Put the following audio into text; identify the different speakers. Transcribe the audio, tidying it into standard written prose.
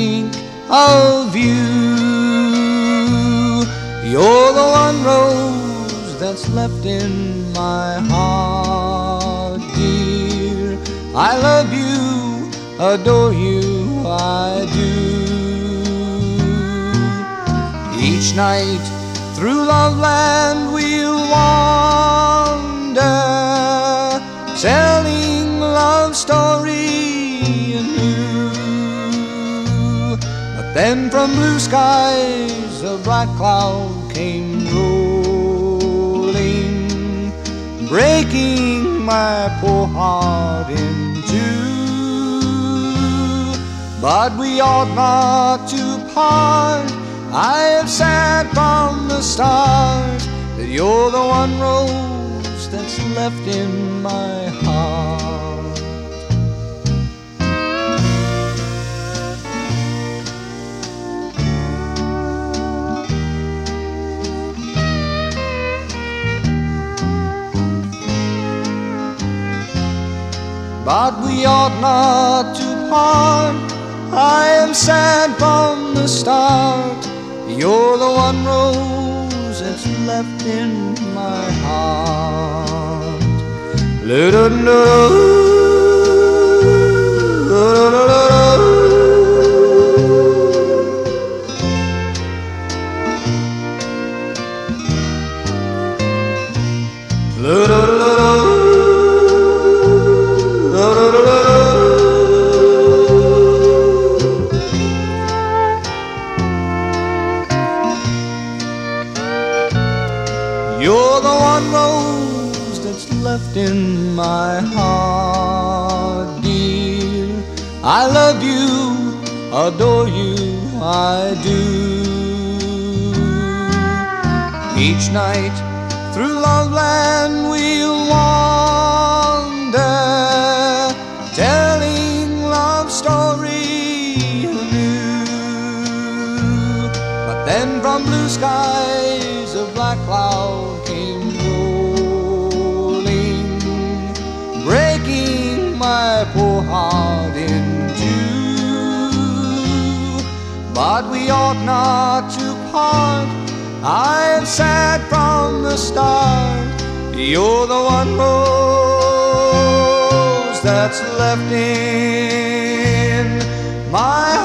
Speaker 1: think of you. You're the one rose that's left in my heart, dear. I love you, adore you, I do. Each night through Loveland we'll wander, telling love story anew. But then from blue skies a black cloud came rolling, breaking my poor heart in two. But we ought not to part. I have said from the start that you're the one rose that's left in my heart. But we ought not to part. I am sad from the start. You're the one rose that's left in my heart. You're the one rose that's left in my heart, dear. I love you, adore you, I do. Each night through Loveland we'll wander, telling love story anew. But then from blue skies a black cloud came rolling, breaking my poor heart in two. But we ought not to part. I have said from the start, you're the one rose that's left in my